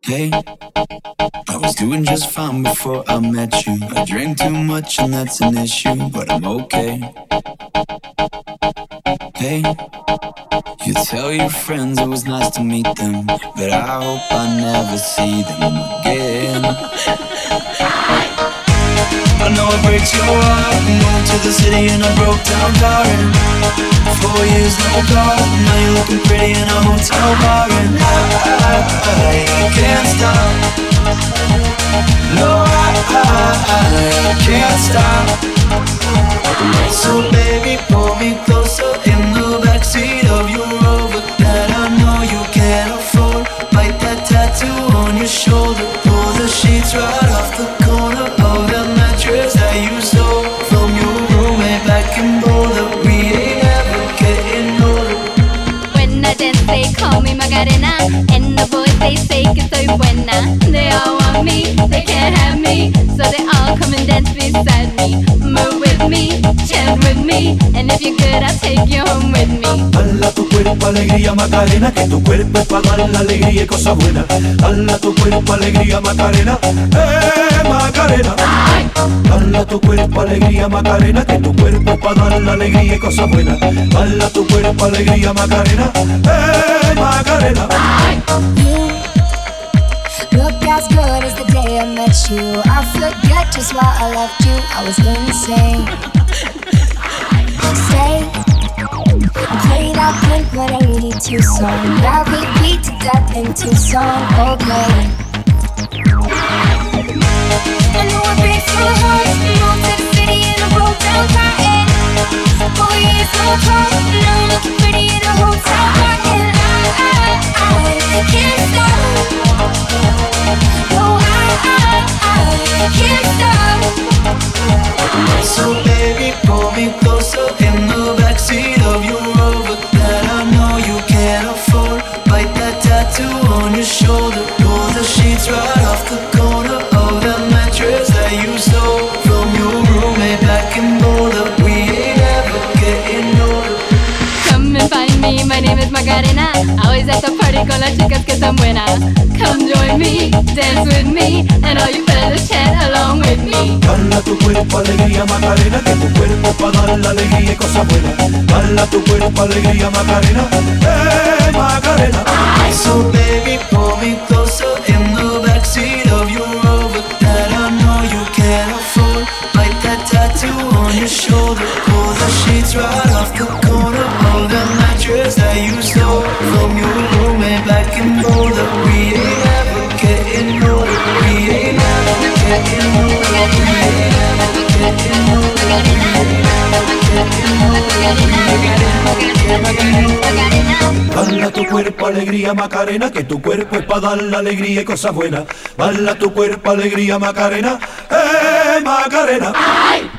Hey, I was doing just fine before I met you. I drank too much and that's an issue, but I'm okay. Hey, you tell your friends it was nice to meet them, but I hope I never see them again. I know it breaks your heart. Moved to the city in a broke down car, and 4 years no call. Now you're looking pretty in a hotel bar, and I can't stop. No, I can't stop. So baby, pull me closer in the backseat of your Rover that I know you can't afford. Bite that tattoo on your shoulder. Pull the sheets right off the corner of the mattress that you stole from your roommate back in Boulder. We ain't ever getting older. When I dance they call me Macarena, and the boys they say que soy buena. They all want me, they can't have me, so they all come and dance beside me. Move with me, chant with me, and if you're good I'll take you home with me. Hala tu cuerpo alegría Macarena, que tu cuerpo es para dar la alegría y cosas buenas. Hala tu cuerpo alegría Macarena, Macarena. Hala tu cuerpo alegría Macarena, que tu cuerpo es para dar la alegría y cosas buenas. Hala tu cuerpo alegría Macarena, Macarena. You look as good as the day I met you. I forget just why I left you. I was insane. Stay. Play that Blink-182 song that we beat to death in Tucson. Okay. I know it breaks your heart. Moved to the city in a broke down car, and 4 years no call. Now I'm looking pretty in a hotel bar, and I can't stop. No, I can't stop. So baby, pull me closer in the backseat of your Rover that I know you can't afford. Bite that tattoo on your shoulder. Pull the sheets right off the corner of the mattress that you stole from your roommate back in Boulder. We ain't ever getting older. Come and find me, my name is Macarena. Always at the party con las chicas que están buenas. Come join me, dance with me, and all you fellas chant along with me. Hala tu cuerpo alegría Macarena, que tu cuerpo es para dar la alegría y cosas buenas. Hala tu cuerpo alegría Macarena, Macarena. So baby, pull me closer in the backseat of your Rover that I know you can't afford. Bite that tattoo on your shoulder. Pull the sheets right off the corner of the mattress that you stole from your roommate back in Boulder. We ain't ever getting older. We ain't ever getting older. We ain't ever getting older. We ain't ever getting older. Bala tu cuerpo alegría Macarena, que tu cuerpo es para dar la alegría y cosas buenas. Bala tu cuerpo alegría Macarena, Macarena.